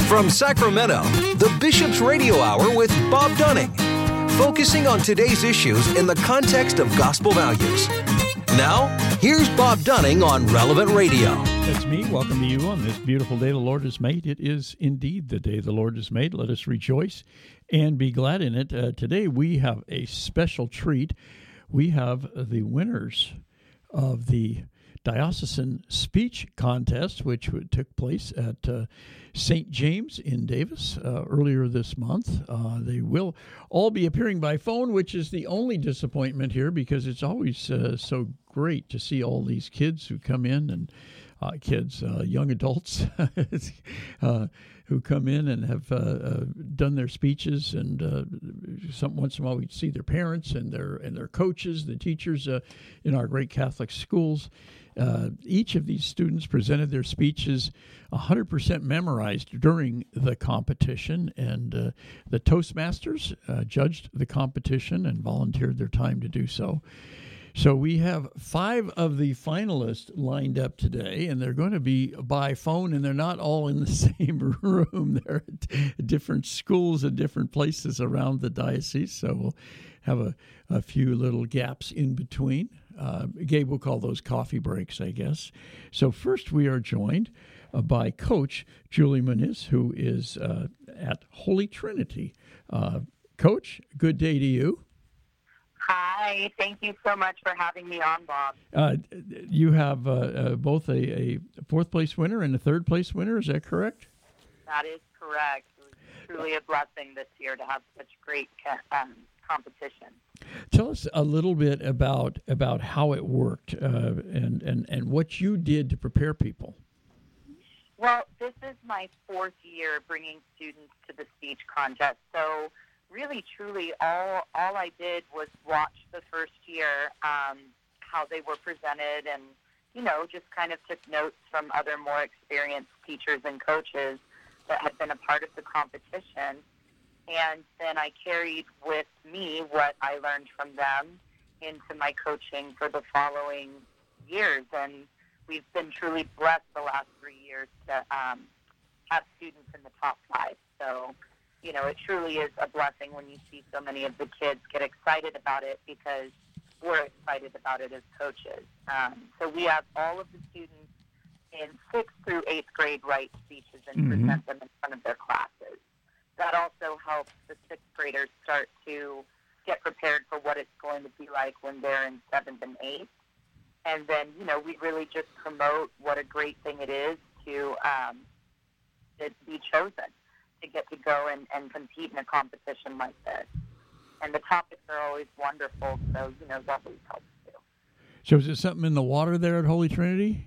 From Sacramento, the Bishop's Radio Hour with Bob Dunning, focusing on today's issues in the context of gospel values. Now, here's Bob Dunning on Relevant Radio. That's me. Welcome to you on this beautiful day the Lord has made. It is indeed the day the Lord has made. Let us rejoice and be glad in it. Today we have a special treat. We have the winners of the Diocesan Speech Contest, which took place at St. James in Davis earlier this month. They will all be appearing by phone, which is the only disappointment here because it's always so great to see all these kids who come in and young adults who come in and have done their speeches, and once in a while we see their parents and their coaches, the teachers in our great Catholic schools. Each of these students presented their speeches 100% memorized during the competition, and the Toastmasters judged the competition and volunteered their time to do so. So we have 5 of the finalists lined up today, and they're going to be by phone, and they're not all in the same room. They're at different schools and different places around the diocese, so we'll have a few little gaps in between. Gabe will call those coffee breaks, I guess. So first we are joined by Coach Julie Muniz, who is at Holy Trinity. Coach, good day to you. Hi, thank you so much for having me on, Bob. You have both a fourth-place winner and a third-place winner, is that correct? That is correct. It was truly a blessing this year to have such great competition. Tell us a little bit about how it worked and what you did to prepare people. Well, this is my 4th year bringing students to the speech contest, so really, truly, all I did was watch the first year, how they were presented, and, just kind of took notes from other more experienced teachers and coaches that had been a part of the competition. And then I carried with me what I learned from them into my coaching for the following years. And we've been truly blessed the last 3 years to have students in the top 5. So, it truly is a blessing when you see so many of the kids get excited about it because we're excited about it as coaches. So we have all of the students in 6th through 8th grade write speeches and present them in front of their classes. That also helps the 6th graders start to get prepared for what it's going to be like when they're in 7th and 8th. And then, we really just promote what a great thing it is to be chosen, to get to go and compete in a competition like this. And the topics are always wonderful, so, that always helps too. So is there something in the water there at Holy Trinity?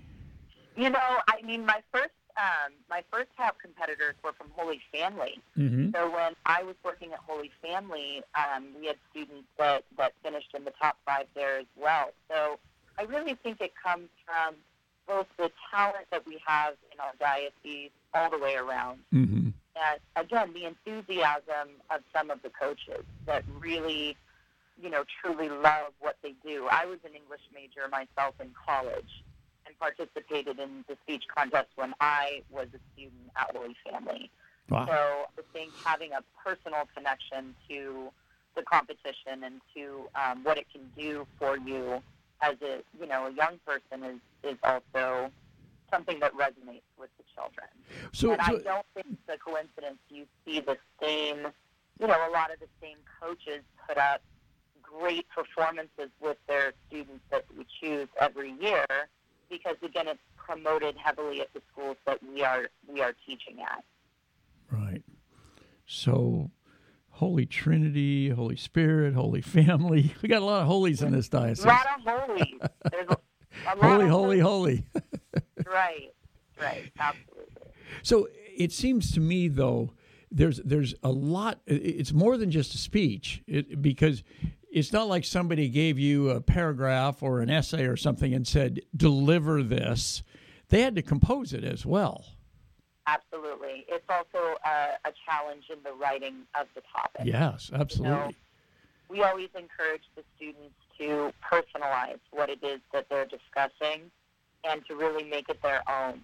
My first half competitors were from Holy Family. Mm-hmm. So when I was working at Holy Family, we had students that finished in the top 5 there as well. So I really think it comes from both the talent that we have in our diocese all the way around. Mm-hmm. And again, the enthusiasm of some of the coaches that really, truly love what they do. I was an English major myself in college and participated in the speech contest when I was a student at Holy Family. Wow. So I think having a personal connection to the competition and to what it can do for you as a young person is also something that resonates with the children. And I don't think it's a coincidence you see the same, a lot of the same coaches put up great performances with their students that we choose every year because, again, it's promoted heavily at the schools that we are teaching at. Right. So Holy Trinity, Holy Spirit, Holy Family. We got a lot of holies in this diocese. A lot of holies. There's a lot holy. Right, absolutely. So it seems to me, though, there's a lot. It's more than just a speech, because it's not like somebody gave you a paragraph or an essay or something and said, deliver this. They had to compose it as well. Absolutely. It's also a challenge in the writing of the topic. Yes, absolutely. We always encourage the students to personalize what it is that they're discussing and to really make it their own.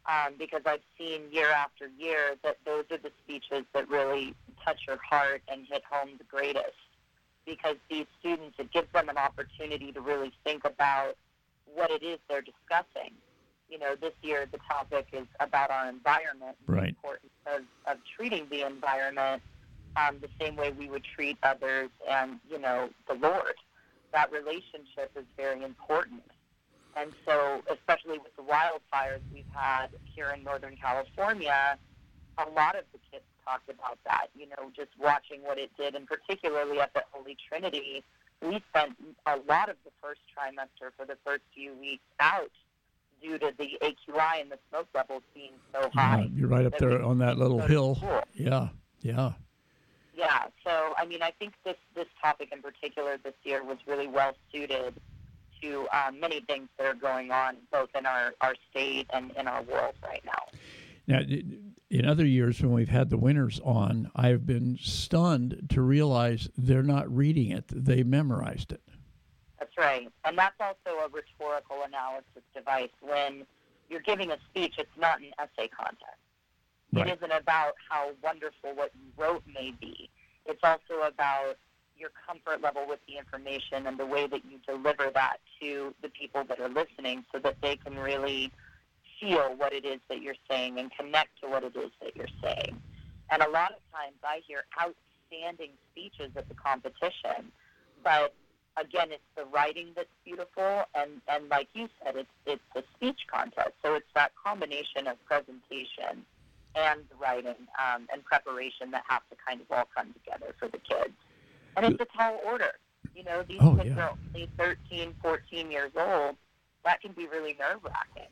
because I've seen year after year that those are the speeches that really touch your heart and hit home the greatest. Because these students, it gives them an opportunity to really think about what it is they're discussing. You know, this year the topic is about our environment, right. The importance of treating the environment the same way we would treat others and, you know, the Lord. That relationship is very important. And so, especially with the wildfires we've had here in Northern California, a lot of the kids talked about that, you know, just watching what it did, and particularly at the Holy Trinity, we spent a lot of the first trimester for the first few weeks out due to the AQI and the smoke levels being so high. You're right up there on that little hill. Yeah. Yeah, so, I mean, I think this topic in particular this year was really well suited to many things that are going on both in our state and in our world right now. Now, in other years when we've had the winners on, I've been stunned to realize they're not reading it. They memorized it. That's right. And that's also a rhetorical analysis device. When you're giving a speech, it's not an essay contest. Right. It isn't about how wonderful what you wrote may be. It's also about your comfort level with the information and the way that you deliver that to the people that are listening so that they can really feel what it is that you're saying and connect to what it is that you're saying. And a lot of times I hear outstanding speeches at the competition, but again, it's the writing that's beautiful, and like you said, it's the speech contest. So it's that combination of presentation and writing and preparation that have to kind of all come together for the kids. And it's a tall order. You know, these kids are only 13, 14 years old. That can be really nerve-wracking.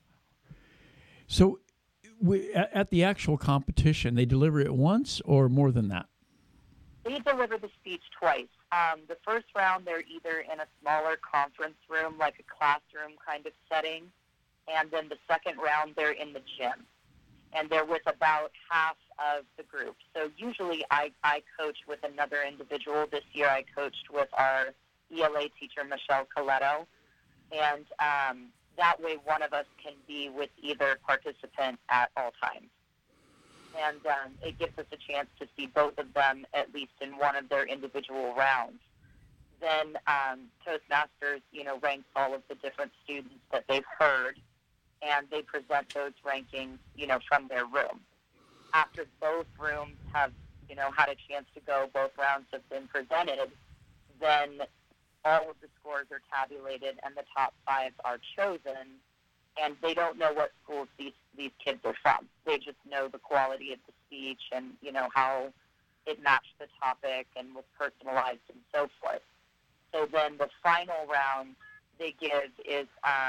So at the actual competition, they deliver it once or more than that? They deliver the speech twice. The first round, they're either in a smaller conference room, like a classroom kind of setting, and then the second round, they're in the gym. And they're with about half of the group. So usually I coach with another individual. This year I coached with our ELA teacher, Michelle Coletto. And that way one of us can be with either participant at all times. And it gives us a chance to see both of them at least in one of their individual rounds. Then Toastmasters, you know, ranks all of the different students that they've heard, and they present those rankings, you know, from their room. After both rooms have, you know, had a chance to go, both rounds have been presented, then all of the scores are tabulated and the top 5 are chosen, and they don't know what schools these kids are from. They just know the quality of the speech and, you know, how it matched the topic and was personalized and so forth. So then the final round they give is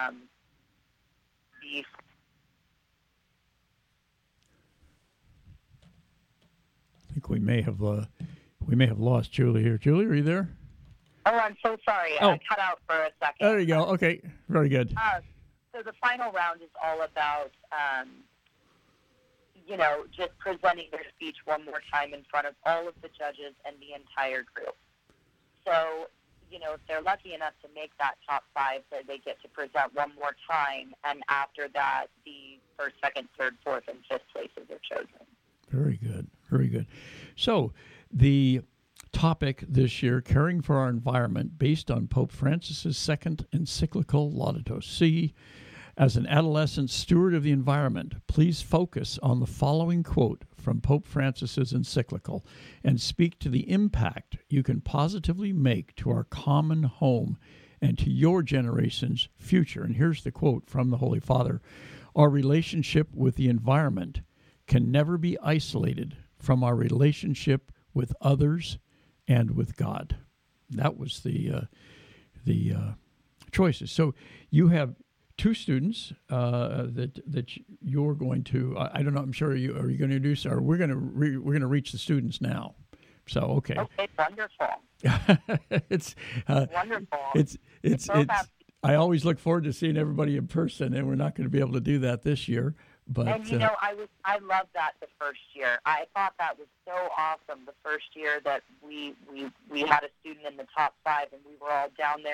I think we may have lost Julie here. Julie, are you there? Oh, I'm so sorry. Oh. I cut out for a second. There you go. Okay, very good. So the final round is all about, you know, just presenting their speech one more time in front of all of the judges and the entire group. So, you know, if they're lucky enough to make that top 5, then they get to present one more time, and after that, the first, second, third, fourth, and fifth places are chosen. Very good, very good. So the topic this year, Caring for Our Environment, based on Pope Francis's second encyclical Laudato Si. As an adolescent steward of the environment, please focus on the following quote from Pope Francis's encyclical and speak to the impact you can positively make to our common home and to your generation's future. And here's the quote from the Holy Father. Our relationship with the environment can never be isolated from our relationship with others and with God. That was the choices. So you have 2 students that you're going to. I don't know. I'm sure are you going to introduce, or we're going to reach the students now. So okay. Okay, wonderful. It's wonderful. It's. I always look forward to seeing everybody in person, and we're not going to be able to do that this year. But and you know, I loved that the first year. I thought that was so awesome. The first year that we had a student in the top 5, and we were all down there in the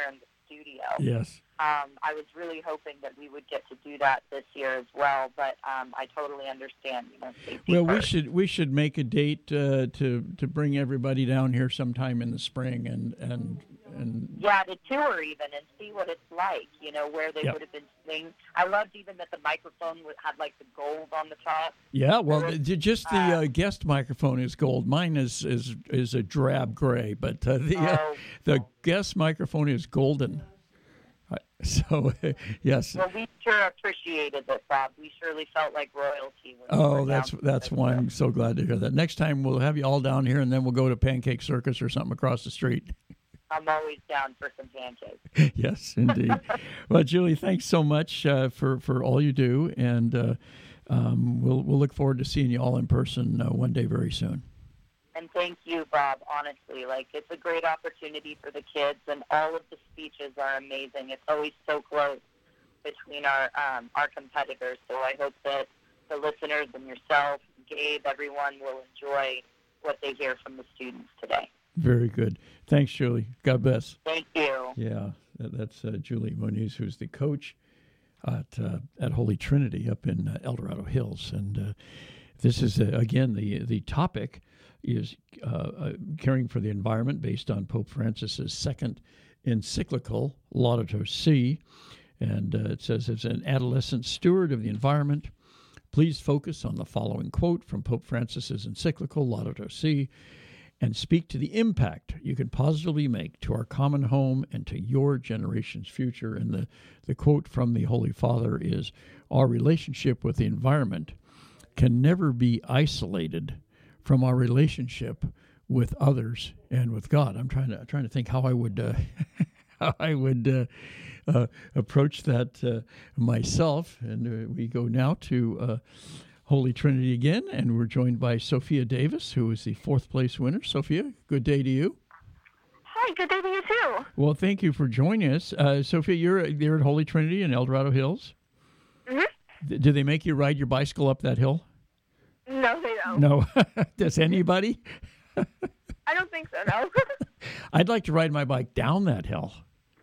studio. Yes. I was really hoping that we would get to do that this year as well, but I totally understand. Safety Well, first. we should make a date to bring everybody down here sometime in the spring and Yeah, to tour even and see what it's like, where they Yep. would have been sitting. I loved even that the microphone had like the gold on the top. yeah. Well, just the guest microphone is gold. Mine is a drab gray, but the guest microphone is golden. So yes. Well, we sure appreciated it, Bob. We surely felt like royalty. When we Oh, were that's down one. I'm so glad to hear that. Next time we'll have you all down here, and then we'll go to Pancake Circus or something across the street. I'm always down for some pancakes. Yes, indeed. Well, Julie, thanks so much for all you do, and we'll look forward to seeing you all in person one day very soon. And thank you, Bob. Honestly, it's a great opportunity for the kids, and all of the speeches are amazing. It's always so close between our competitors. So I hope that the listeners and yourself, Gabe, everyone will enjoy what they hear from the students today. Very good. Thanks, Julie. God bless. Thank you. Yeah, that's Julie Moniz, who's the coach at Holy Trinity up in El Dorado Hills. And this is, again, the topic is caring for the environment based on Pope Francis's second encyclical, Laudato Si. And it says, as an adolescent steward of the environment, please focus on the following quote from Pope Francis's encyclical, Laudato Si, and speak to the impact you can positively make to our common home and to your generation's future. And the quote from the Holy Father is, our relationship with the environment can never be isolated from our relationship with others and with God. I'm trying to think how I would approach that myself. And we go now to Holy Trinity again, and we're joined by Sophia Davis, who is the fourth place winner. Sophia, good day to you. Hi, good day to you too. Well, thank you for joining us. Sophia, you're at Holy Trinity in El Dorado Hills. Mm-hmm. Did they make you ride your bicycle up that hill? No, they don't. No. Does anybody? I don't think so, no. I'd like to ride my bike down that hill.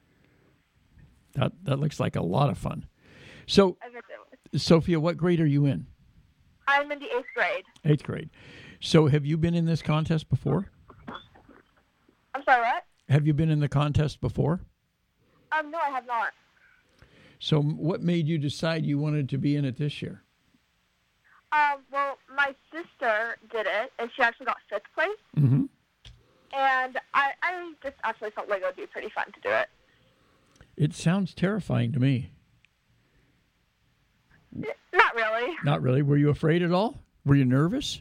That looks like a lot of fun. So, I bet it was. Sophia, what grade are you in? I'm in the 8th grade. 8th grade. So have you been in this contest before? I'm sorry, what? Have you been in the contest before? No, I have not. So what made you decide you wanted to be in it this year? Well, my sister did it, and she actually got 5th place. Mm-hmm. And I just actually felt like it would be pretty fun to do it. It sounds terrifying to me. Not really. Not really. Were you afraid at all? Were you nervous?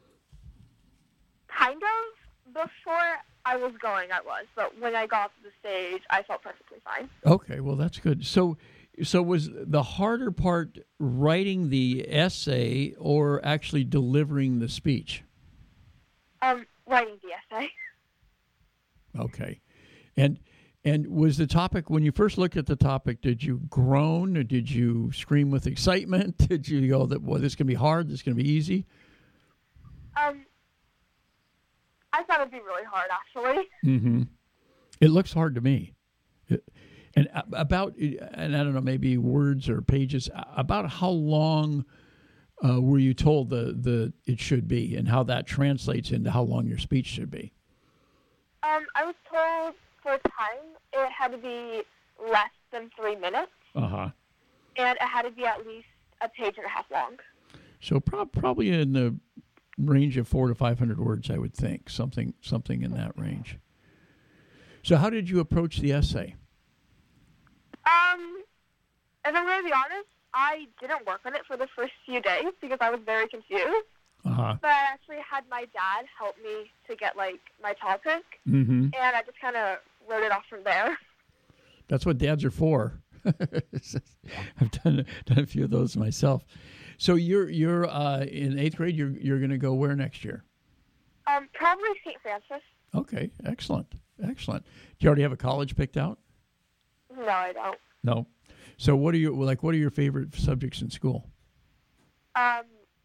Kind of. Before I was going, I was. But when I got to the stage, I felt perfectly fine. Okay, well, that's good. So was the harder part writing the essay or actually delivering the speech? Writing the essay. Okay. And was the topic, when you first looked at the topic, did you groan or did you scream with excitement? Did you go, boy, this is going to be hard, this is going to be easy? I thought it'd be really hard, actually. Mm-hmm. It looks hard to me. And I don't know, maybe words or pages, about how long were you told it should be and how that translates into how long your speech should be? I was told for time it had to be less than 3 minutes. Uh-huh. And it had to be at least a page and a half long. So probably in the range of 400 to 500 words, I would think, something in that range. So how did you approach the essay? If I'm going to be honest, I didn't work on it for the first few days because I was very confused. Uh-huh. But I actually had my dad help me to get, my topic. Mm-hmm. And I just kind of wrote it off from there. That's what dads are for. I've done a few of those myself. So you're in 8th grade. You're going to go where next year? Probably St. Francis. Okay, excellent. Do you already have a college picked out? No, I don't. No. So what are your favorite subjects in school?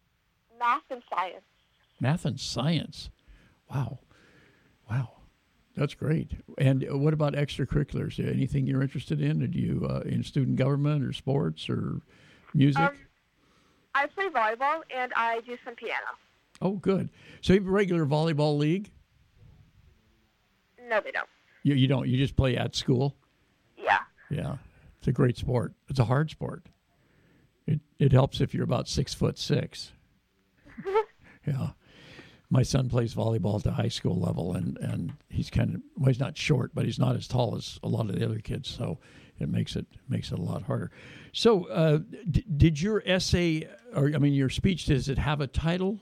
Math and science. Math and science. Wow. That's great. And what about extracurriculars? Anything you're interested in? Do you in student government or sports or music? I play volleyball and I do some piano. Oh, good. So you have a regular volleyball league? No, they don't. You don't. You just play at school? Yeah. Yeah. It's a great sport. It's a hard sport. It helps if you're about 6'6". Yeah. My son plays volleyball at the high school level, and he's he's not short, but he's not as tall as a lot of the other kids, so it makes it a lot harder. So, did your essay, your speech, does it have a title?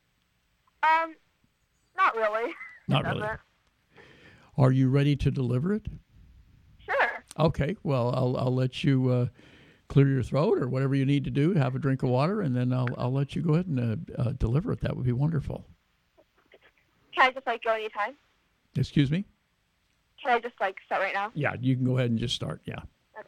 Not really. Not really. Are you ready to deliver it? Sure. Okay. Well, I'll let you clear your throat or whatever you need to do. Have a drink of water, and then I'll let you go ahead and deliver it. That would be wonderful. Can I just go anytime? Excuse me? Can I just start right now? Yeah, you can go ahead and just start. Yeah. Okay.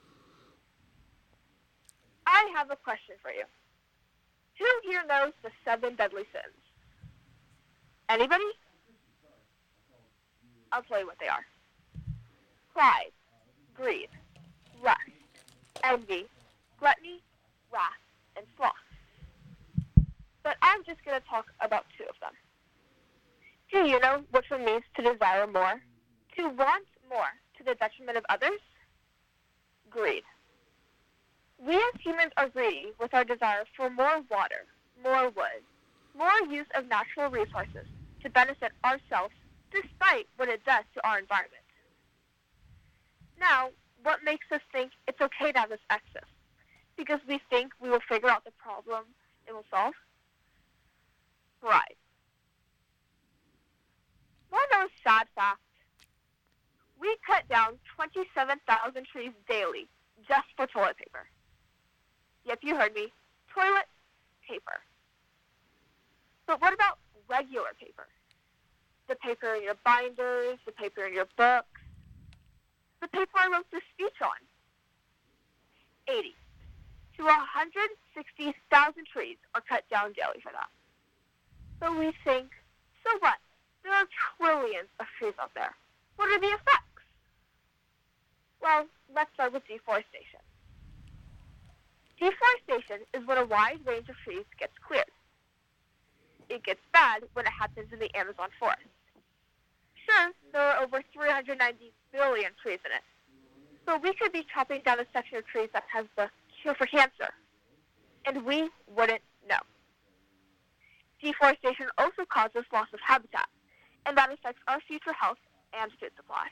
I have a question for you. Who here knows the 7 deadly sins? Anybody? I'll tell you what they are. Pride, greed, lust, envy, gluttony, wrath, and sloth. But I'm just going to talk about 2 of them. Do you know which one means to desire more? To want more to the detriment of others? Greed. We as humans are greedy with our desire for more water, more wood, more use of natural resources to benefit ourselves despite what it does to our environment. Now, what makes us think it's okay to have this excess? Because we think we will figure out the problem it will solve? Pride. Want to know a sad fact? We cut down 27,000 trees daily just for toilet paper. Yep, you heard me. Toilet paper. But what about regular paper? The paper in your binders, the paper in your books, the paper I wrote this speech on. 80 to 160,000 trees are cut down daily for that. So we think, so what? There are trillions of trees out there. What are the effects? Well, let's start with deforestation. Deforestation is when a wide range of trees gets cleared. It gets bad when it happens in the Amazon forest. Sure, there are over 390 billion trees in it. So we could be chopping down a section of trees that has the cure for cancer. And we wouldn't know. Deforestation also causes loss of habitat, and that affects our future health and food supply.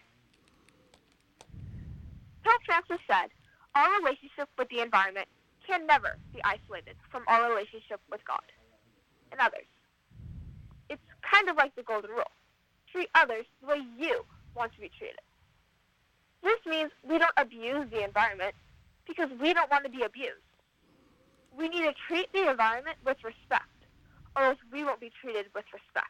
Pope Francis said, our relationship with the environment can never be isolated from our relationship with God and others. It's kind of like the golden rule. Treat others the way you want to be treated. This means we don't abuse the environment because we don't want to be abused. We need to treat the environment with respect, or else we won't be treated with respect.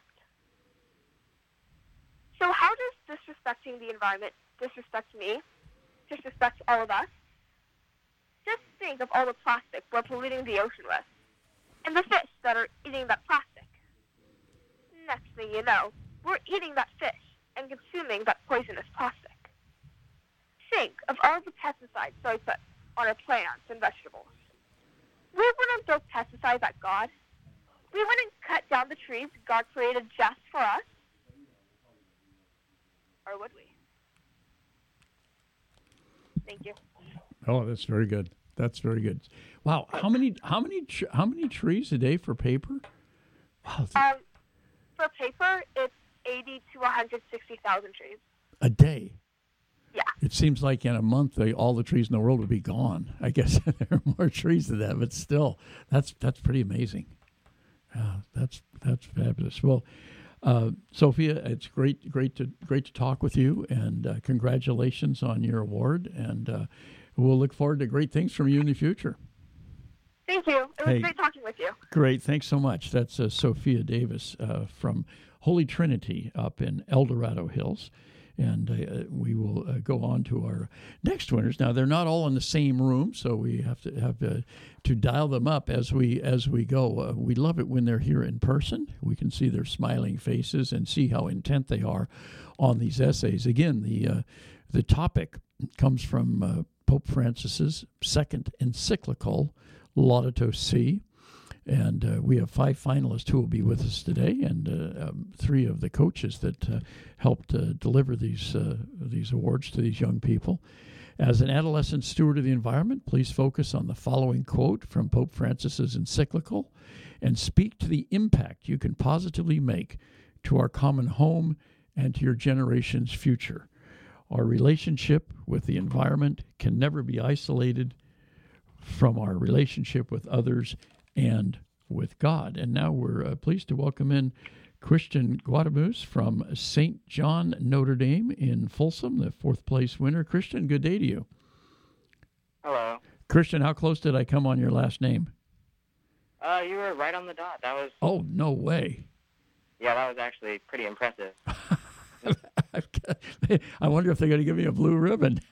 So how does disrespecting the environment disrespect me, disrespect all of us? Just think of all the plastic we're polluting the ocean with, and the fish that are eating that plastic. Next thing you know, we're eating that fish and consuming that poisonous plastic. Think of all the pesticides that we put on our plants and vegetables. We wouldn't throw pesticides at God. We wouldn't cut down the trees God created just for us. Or would we? Thank you. Oh, that's very good. That's very good. Wow, how many trees a day for paper? Wow. For paper, it's 80 to 160,000 trees a day. Yeah. It seems like in a month, all the trees in the world would be gone. I guess there are more trees than that, but still, that's pretty amazing. That's fabulous. Well, Sophia, it's great to talk with you, and congratulations on your award. And we'll look forward to great things from you in the future. Thank you. It was great talking with you. Great. Thanks so much. That's Sophia Davis from Holy Trinity up in El Dorado Hills. And we will go on to our next winners. Now, they're not all in the same room, so we have to dial them up as we go. We love it when they're here in person. We can see their smiling faces and see how intent they are on these essays. Again, the topic comes from Pope Francis's second encyclical, Laudato Si. And we have 5 finalists who will be with us today, and 3 of the coaches that helped deliver these awards to these young people. As an adolescent steward of the environment, please focus on the following quote from Pope Francis's encyclical and speak to the impact you can positively make to our common home and to your generation's future. Our relationship with the environment can never be isolated from our relationship with others and with God. And now we're pleased to welcome in Christian Guadamus from St. John Notre Dame in Folsom, the 4th place winner. Christian, good day to you. Hello. Christian, how close did I come on your last name? You were right on the dot. That was... Oh, no way. Yeah, that was actually pretty impressive. I wonder if they're going to give me a blue ribbon.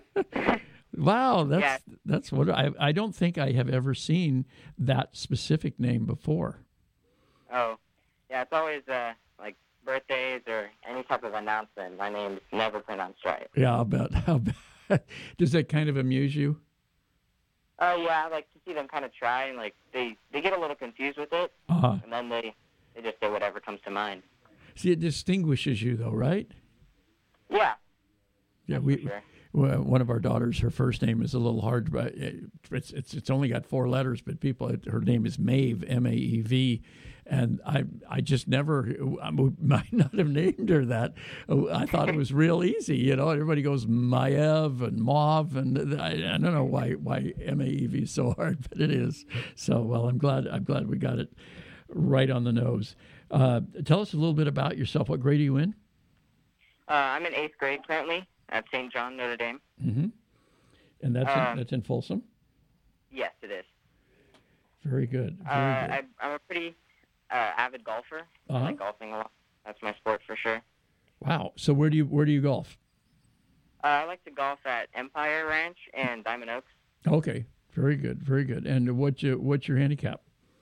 Wow, that's what I don't think I have ever seen that specific name before. Oh, yeah, it's always like birthdays or any type of announcement. My name's never pronounced right. Yeah, I'll bet. Does that kind of amuse you? Yeah, I like to see them kind of try, and like they get a little confused with it, and then they just say whatever comes to mind. See, it distinguishes you, though, right? Yeah. Yeah, sure. One of our daughters, her first name is a little hard, but it's only got 4 letters. But her name is Maeve, M-A-E-V, and I just never, I might not have named her that. I thought it was real easy, you know. Everybody goes Maeve and Mauve, and I don't know why M-A-E-V is so hard, but it is. So well, I'm glad we got it right on the nose. Tell us a little bit about yourself. What grade are you in? I'm in 8th grade currently at St. John Notre Dame. Mm-hmm. And that's in Folsom? Yes, it is. Very good. I'm a pretty avid golfer. I like golfing a lot. That's my sport for sure. Wow. So where do you golf? I like to golf at Empire Ranch and Diamond Oaks. Okay. Very good. Very good. And what's your handicap?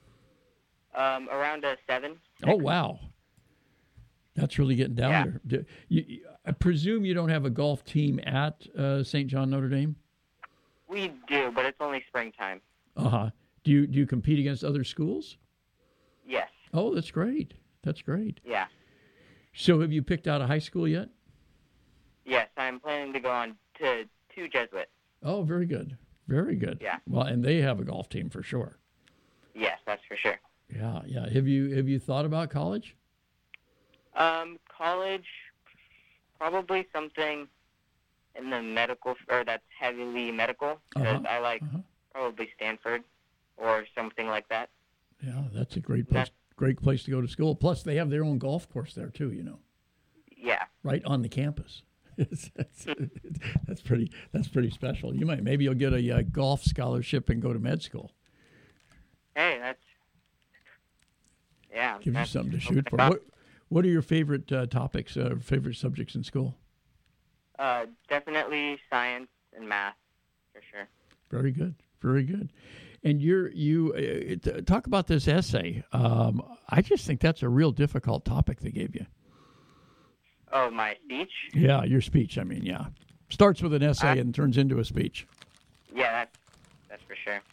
Around a 7. Oh, wow. That's really getting down there. I presume you don't have a golf team at St. John Notre Dame? We do, but it's only springtime. Uh-huh. Do you compete against other schools? Yes. Oh, that's great. That's great. Yeah. So have you picked out a high school yet? Yes, I'm planning to go on to Jesuit. Oh, very good. Very good. Yeah. Well, and they have a golf team for sure. Yes, that's for sure. Yeah, yeah. Have you thought about college? College, probably something in the medical, or that's heavily medical, because I like probably Stanford or something like that. Yeah, that's a great place to go to school. Plus, they have their own golf course there too. You know. Yeah. Right on the campus. That's pretty special. Maybe you'll get a golf scholarship and go to med school. Hey, Gives you something to shoot for. What are your favorite topics, favorite subjects in school? Definitely science and math, for sure. Very good, very good. And you talk about this essay. I just think that's a real difficult topic they gave you. Oh, my speech? Yeah, your speech. I mean, yeah, starts with an essay and turns into a speech. Yeah, that's for sure.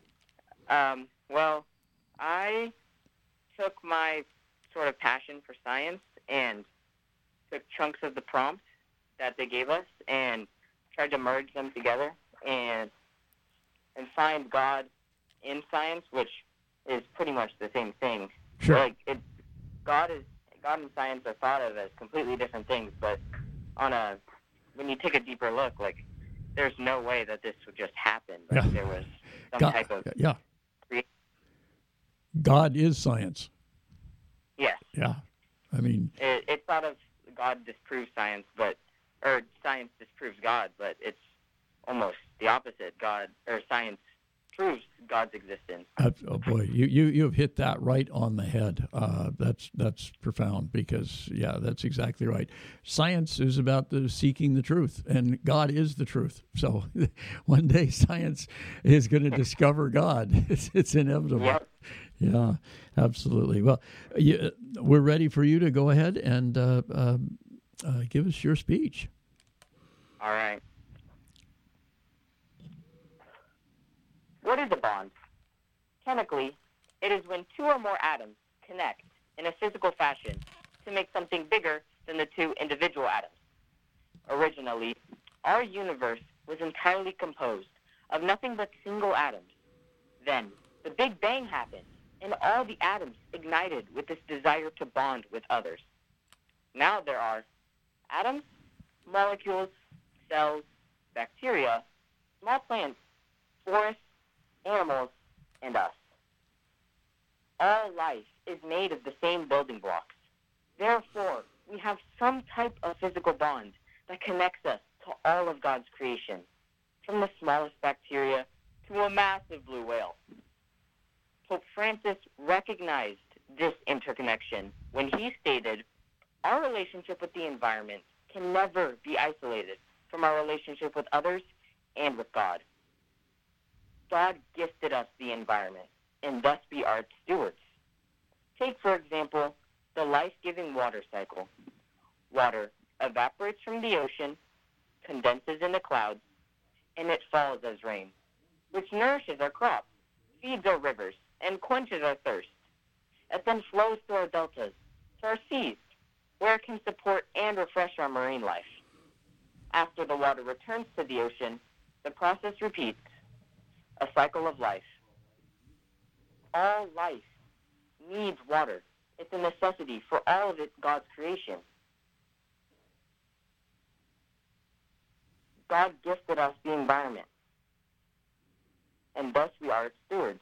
Well, I took my sort of passion for science and took chunks of the prompt that they gave us and tried to merge them together and find God in science, which is pretty much the same thing. Sure. Like God and science are thought of as completely different things, but when you take a deeper look, like there's no way that this would just happen. Like there was some type of God is science. Yes. Yeah. I mean, it's thought of God disproves science, or science disproves God, but it's almost the opposite. God or science proves God's existence. Oh boy, you have hit that right on the head. That's profound because that's exactly right. Science is about seeking the truth, and God is the truth. So one day science is going to discover God. It's inevitable. Yep. Yeah, absolutely. Well, we're ready for you to go ahead and give us your speech. All right. What is a bond? Chemically, it is when two or more atoms connect in a physical fashion to make something bigger than the two individual atoms. Originally, our universe was entirely composed of nothing but single atoms. Then, the Big Bang happened, and all the atoms ignited with this desire to bond with others. Now there are atoms, molecules, cells, bacteria, small plants, forests, animals, and us. All life is made of the same building blocks. Therefore, we have some type of physical bond that connects us to all of God's creation, from the smallest bacteria to a massive blue whale. Pope Francis recognized this interconnection when he stated, "Our relationship with the environment can never be isolated from our relationship with others and with God." God gifted us the environment, and thus we are its stewards. Take, for example, the life-giving water cycle. Water evaporates from the ocean, condenses in the clouds, and it falls as rain, which nourishes our crops, feeds our rivers, and quenches our thirst. It then flows to our deltas, to our seas, where it can support and refresh our marine life. After the water returns to the ocean, the process repeats, a cycle of life. All life needs water. It's a necessity for all of God's creation. God gifted us the environment, and thus we are its stewards.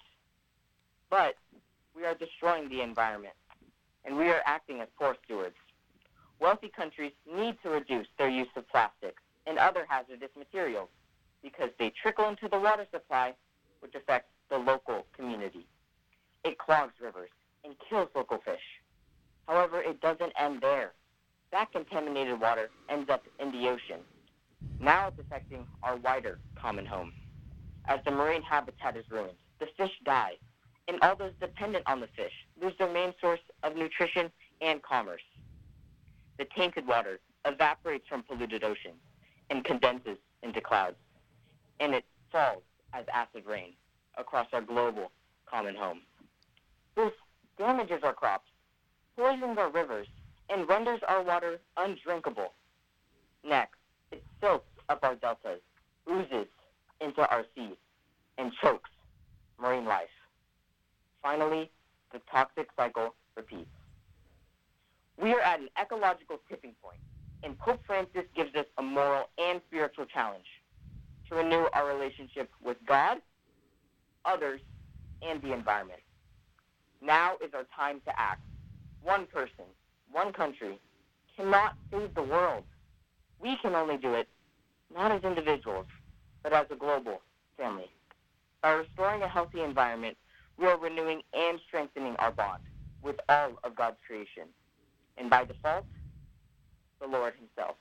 But we are destroying the environment, and we are acting as poor stewards. Wealthy countries need to reduce their use of plastic and other hazardous materials because they trickle into the water supply, which affects the local community. It clogs rivers and kills local fish. However, it doesn't end there. That contaminated water ends up in the ocean. Now it's affecting our wider common home. As the marine habitat is ruined, the fish die, and all those dependent on the fish lose their main source of nutrition and commerce. The tainted water evaporates from polluted oceans and condenses into clouds, and it falls as acid rain across our global common home. This damages our crops, poisons our rivers, and renders our water undrinkable. Next, it soaks up our deltas, oozes into our seas, and chokes marine life. Finally, the toxic cycle repeats. We are at an ecological tipping point, and Pope Francis gives us a moral and spiritual challenge to renew our relationship with God, others, and the environment. Now is our time to act. One person, one country, cannot save the world. We can only do it, not as individuals, but as a global family. By restoring a healthy environment, we are renewing and strengthening our bond with all of God's creation. And by default, the Lord himself.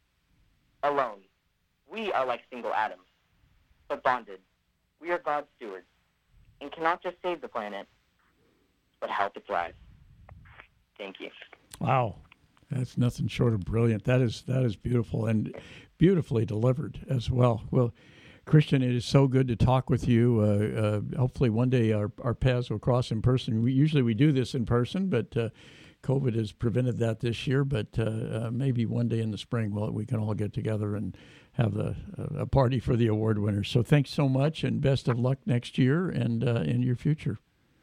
Alone, we are like single atoms, but bonded, we are God's stewards and cannot just save the planet, but help it thrive. Thank you. Wow. That's nothing short of brilliant. That is beautiful and beautifully delivered as well. Well, Christian, it is so good to talk with you. Hopefully one day our paths will cross in person. We do this in person, but COVID has prevented that this year. But maybe one day in the spring we can all get together and have a party for the award winners. So thanks so much, and best of luck next year and in your future.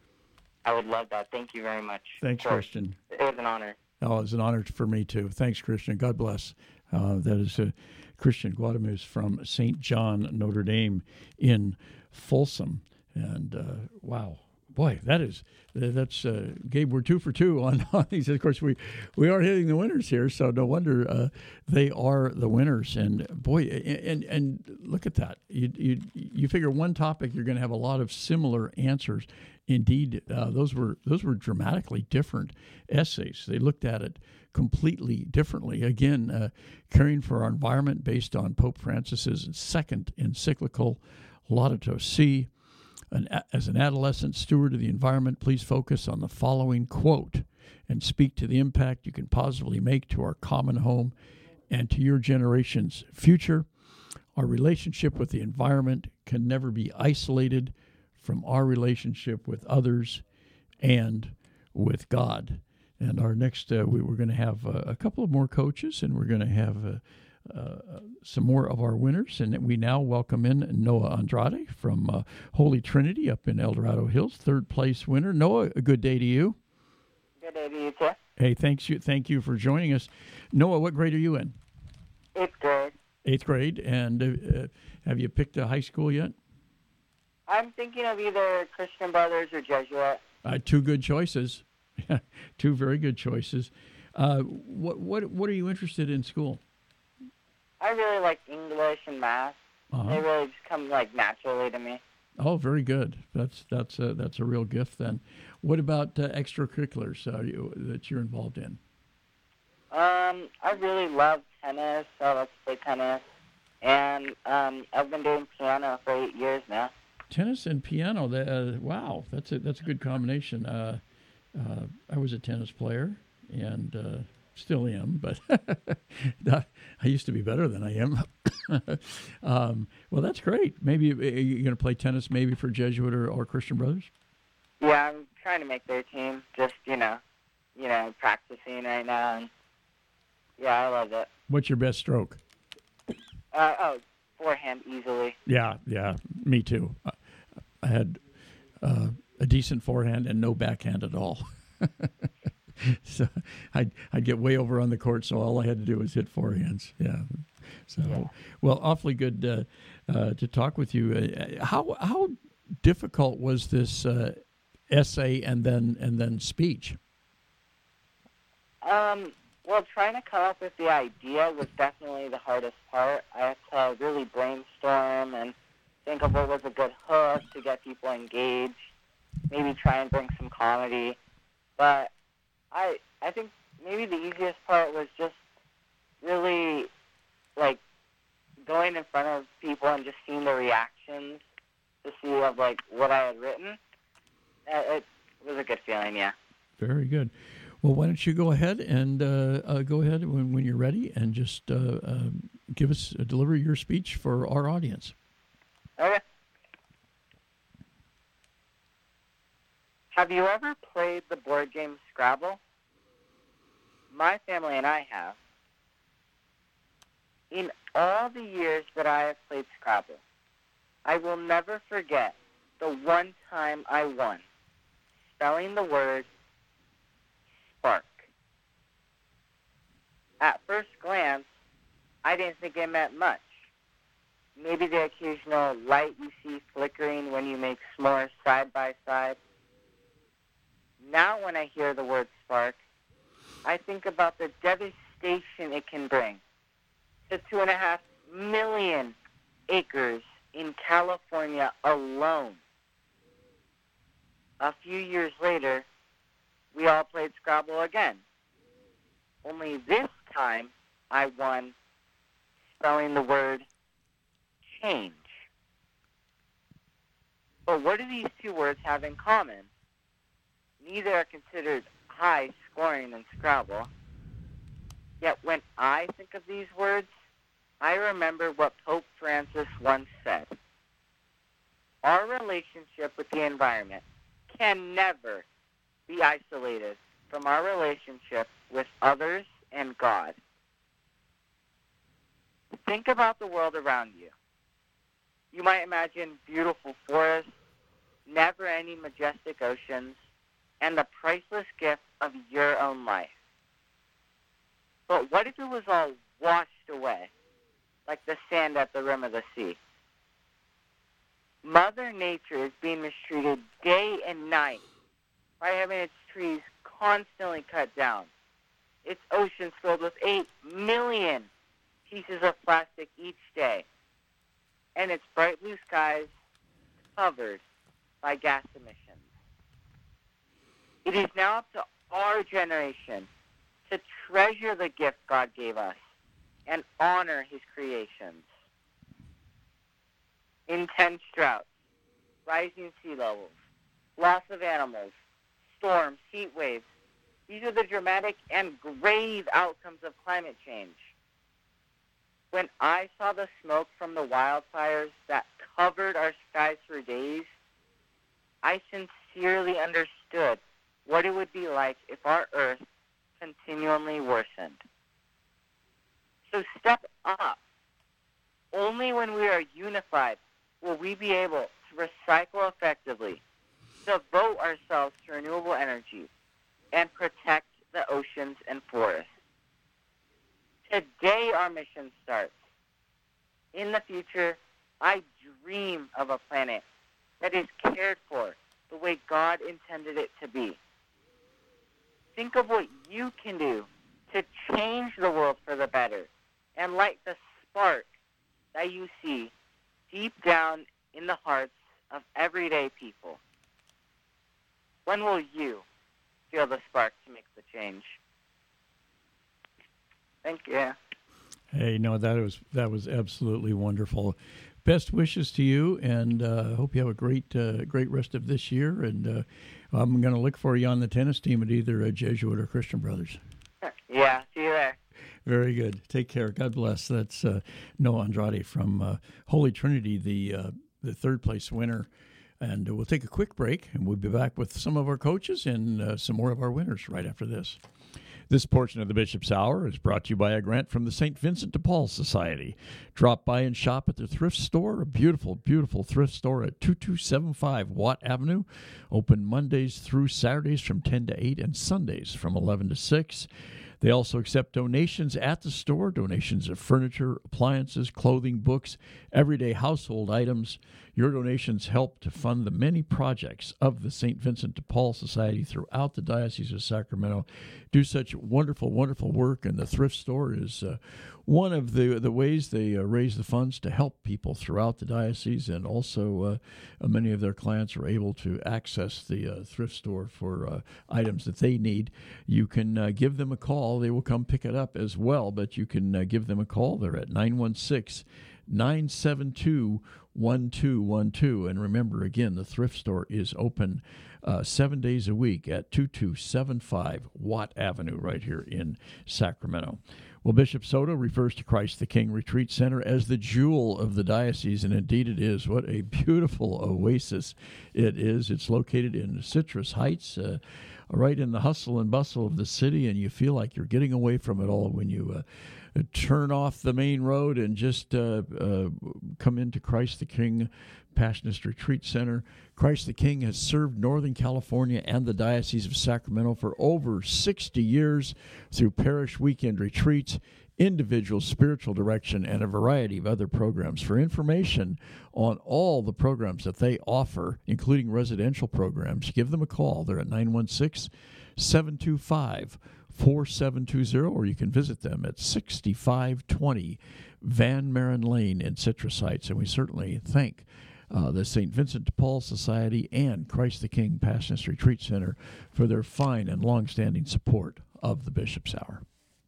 I would love that. Thank you very much. Thanks, Christian. It was an honor. Oh, it's an honor for me, too. Thanks, Christian. God bless. That is Christian Guadamus from St. John, Notre Dame in Folsom. And wow, boy, that's Gabe. We're 2 for 2 on these. Of course, we are hitting the winners here, so no wonder they are the winners. And boy, and look at that. You figure one topic, you're going to have a lot of similar answers. Indeed, those were dramatically different essays. They looked at it completely differently. Again, caring for our environment based on Pope Francis's second encyclical, Laudato Si. As an adolescent steward of the environment, please focus on the following quote and speak to the impact you can positively make to our common home and to your generation's future. Our relationship with the environment can never be isolated from our relationship with others and with God. And our next, we're going to have a couple of more coaches, and we're going to have some more of our winners. And we now welcome in Noah Andrade from Holy Trinity up in El Dorado Hills, third place winner. Noah, a good day to you. Good day to you, too. Hey, thank you for joining us. Noah, what grade are you in? 8th grade. 8th grade. And have you picked a high school yet? I'm thinking of either Christian Brothers or Jesuit. 2 good choices. 2 very good choices. What are you interested in school? I really like English and math. Uh-huh. They really just come naturally to me. Oh, very good. That's a real gift then. What about extracurriculars that you're involved in? I really love tennis. I like to play tennis, and I've been doing piano for 8 years now. Tennis and piano. Wow, that's a good combination. I was a tennis player and still am, but I used to be better than I am. Well, that's great. Maybe you're going to play tennis maybe for Jesuit or Christian Brothers? Yeah, I'm trying to make their team. Just, practicing right now. And yeah, I love it. What's your best stroke? Forehand easily. Yeah, me too. I had a decent forehand and no backhand at all. So I'd get way over on the court, so all I had to do was hit forehands. Yeah. So, yeah. Well, awfully good to talk with you. How difficult was this essay and then speech? Well, trying to come up with the idea was definitely the hardest part. I had to really brainstorm and think of what was a good hook to get people engaged, maybe try and bring some comedy. But I think maybe the easiest part was just really, going in front of people and just seeing the reactions to see of, what I had written. It was a good feeling, yeah. Very good. Well, why don't you go ahead and go ahead when you're ready and just deliver your speech for our audience. Okay. Have you ever played the board game Scrabble? My family and I have. In all the years that I have played Scrabble, I will never forget the one time I won, spelling the word spark. At first glance, I didn't think it meant much. Maybe the occasional light you see flickering when you make s'mores side by side. Now when I hear the word spark, I think about the devastation it can bring to 2.5 million acres in California alone. A few years later, we all played Scrabble again. Only this time, I won spelling the word change. But what do these two words have in common? Neither are considered high scoring in Scrabble. Yet when I think of these words, I remember what Pope Francis once said. Our relationship with the environment can never be isolated from our relationship with others and God. Think about the world around you. You might imagine beautiful forests, never-ending majestic oceans, and the priceless gift of your own life. But what if it was all washed away, like the sand at the rim of the sea? Mother Nature is being mistreated day and night by having its trees constantly cut down. Its oceans filled with 8 million pieces of plastic each day, and its bright blue skies covered by gas emissions. It is now up to our generation to treasure the gift God gave us and honor his creations. Intense droughts, rising sea levels, loss of animals, storms, heat waves. These are the dramatic and grave outcomes of climate change. When I saw the smoke from the wildfires that covered our skies for days, I sincerely understood what it would be like if our Earth continually worsened. So step up. Only when we are unified will we be able to recycle effectively, devote ourselves to renewable energy, and protect the oceans and forests. Today our mission starts. In the future, I dream of a planet that is cared for the way God intended it to be. Think of what you can do to change the world for the better and light the spark that you see deep down in the hearts of everyday people. When will you feel the spark to make the change? Thank you. Hey, no, that was absolutely wonderful. Best wishes to you, and hope you have a great rest of this year. And I'm going to look for you on the tennis team at either Jesuit or Christian Brothers. Yeah, see you there. Very good. Take care. God bless. That's Noah Andrade from Holy Trinity, the third place winner. And we'll take a quick break, and we'll be back with some of our coaches and some more of our winners right after this. This portion of the Bishop's Hour is brought to you by a grant from the St. Vincent de Paul Society. Drop by and shop at their thrift store, a beautiful, beautiful thrift store at 2275 Watt Avenue. Open Mondays through Saturdays from 10 to 8 and Sundays from 11 to 6. They also accept donations at the store, donations of furniture, appliances, clothing, books, everyday household items. Your donations help to fund the many projects of the St. Vincent de Paul Society throughout the Diocese of Sacramento. Do such wonderful, wonderful work, and the thrift store is one of the ways they raise the funds to help people throughout the diocese, and also many of their clients are able to access the thrift store for items that they need. You can give them a call. They will come pick it up as well, but you can give them a call. They're at 916-972-1212. And remember, again, the thrift store is open 7 days a week at 2275 Watt Avenue right here in Sacramento. Well, Bishop Soto refers to Christ the King Retreat Center as the jewel of the diocese, and indeed it is. What a beautiful oasis it is. It's located in Citrus Heights, right in the hustle and bustle of the city, and you feel like you're getting away from it all when you turn off the main road and just come into Christ the King Passionist Retreat Center. Christ the King has served Northern California and the Diocese of Sacramento for over 60 years through parish weekend retreats, individual spiritual direction, and a variety of other programs. For information on all the programs that they offer, including residential programs, give them a call. They're at 916-725-4720, or you can visit them at 6520 Van Maren Lane in Citrus Heights. And we certainly thank the St. Vincent de Paul Society and Christ the King Passionist Retreat Center for their fine and long-standing support of the Bishop's Hour.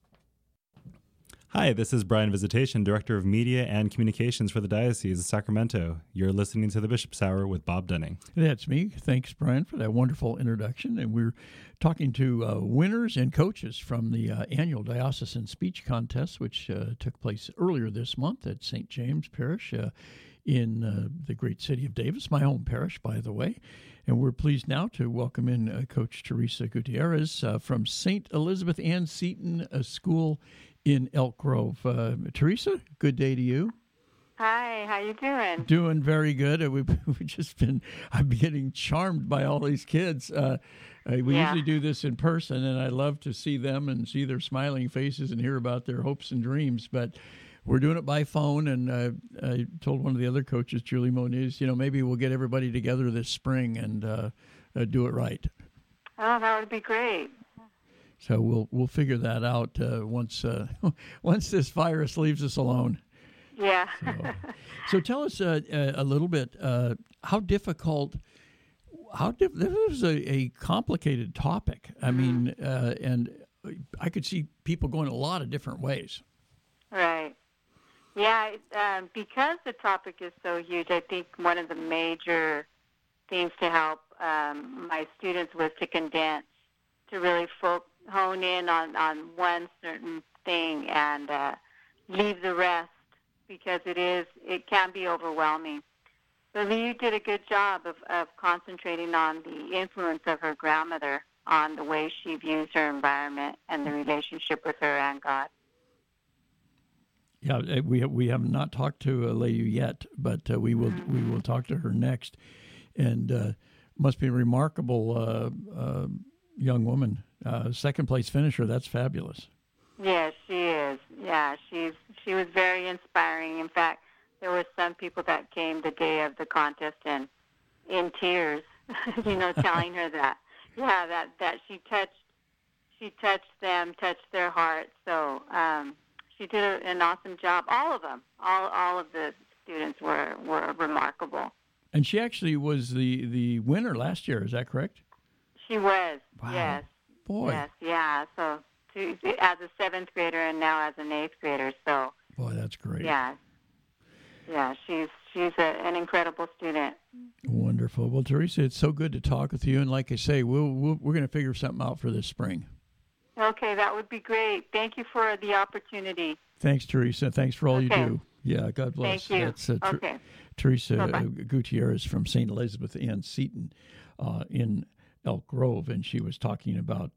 Hi, this is Brian Visitation, Director of Media and Communications for the Diocese of Sacramento. You're listening to the Bishop's Hour with Bob Dunning. That's me. Thanks, Brian, for that wonderful introduction. And we're talking to winners and coaches from the annual Diocesan Speech Contest, which took place earlier this month at St. James Parish in the great city of Davis, my home parish, by the way. And we're pleased now to welcome in Coach Teresa Gutierrez from St. Elizabeth Ann Seton School in Elk Grove. Teresa, good day to you. Hi, how you doing? Doing very good. We've just been, I'm getting charmed by all these kids. We usually do this in person, and I love to see them and see their smiling faces and hear about their hopes and dreams. But we're doing it by phone, and I told one of the other coaches, Julie Moniz, maybe we'll get everybody together this spring and do it right. Oh, that would be great. So we'll figure that out once this virus leaves us alone. Yeah. So tell us a little bit how difficult. This is a complicated topic. I mean, and I could see people going a lot of different ways. Right. Yeah, because the topic is so huge, I think one of the major things to help my students was to condense, to really hone in on one certain thing and leave the rest, because it can be overwhelming. So Liu did a good job of concentrating on the influence of her grandmother on the way she views her environment and the relationship with her and God. Yeah, we have not talked to Liu yet, but we will talk to her next. And must be a remarkable young woman, second place finisher. That's fabulous. Yes, she is. Yeah, she was very inspiring. In fact, there were some people that came the day of the contest and in tears, telling her that she touched them, touched their hearts. So she did an awesome job. All of them, all of the students were remarkable. And she actually was the winner last year. Is that correct? She was. Wow. Yes. Boy. Yes. Yeah. So as a seventh grader and now as an eighth grader. So. Boy, that's great. Yeah. Yeah. She's an incredible student. Wonderful. Well, Teresa, it's so good to talk with you. And like I say, we're going to figure something out for this spring. Okay, that would be great. Thank you for the opportunity. Thanks, Teresa. Thanks for all you do. Yeah, God bless. Thank you. That's Okay. Teresa Gutierrez from St. Elizabeth Ann Seton in Elk Grove, and she was talking about